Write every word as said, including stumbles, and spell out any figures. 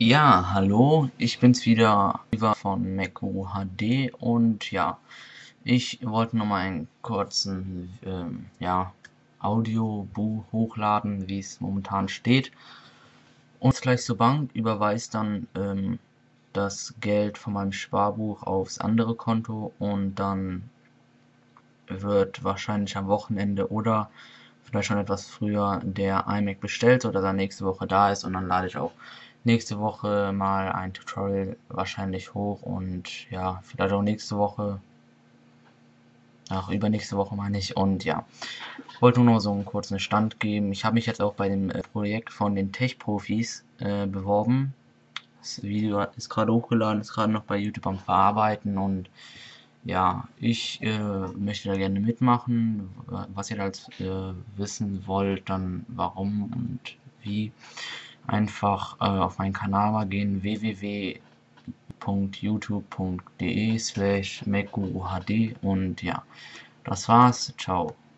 Ja, hallo, ich bin's wieder, Iva von MacGuru H D und ja, ich wollte noch mal einen kurzen ähm, ja, Audiobuch hochladen, wie es momentan steht. Und gleich zur Bank, überweist dann ähm, das Geld von meinem Sparbuch aufs andere Konto und dann wird wahrscheinlich am Wochenende oder vielleicht schon etwas früher der iMac bestellt, oder dann nächste Woche da ist, und dann lade ich auch nächste Woche mal ein Tutorial wahrscheinlich hoch und ja, vielleicht auch nächste Woche, ach, übernächste Woche meine ich. Und ja, wollte nur so einen kurzen Stand geben. Ich habe mich jetzt auch bei dem äh, Projekt von den Tech-Profis äh, beworben. Das Video ist gerade hochgeladen, ist gerade noch bei YouTube am Verarbeiten, und ja, ich äh, möchte da gerne mitmachen. Was ihr da als, äh, wissen wollt, dann warum und wie, einfach äh, auf meinen Kanal mal gehen: w w w punkt youtube punkt de slash macguruhd, und ja, das war's. Ciao.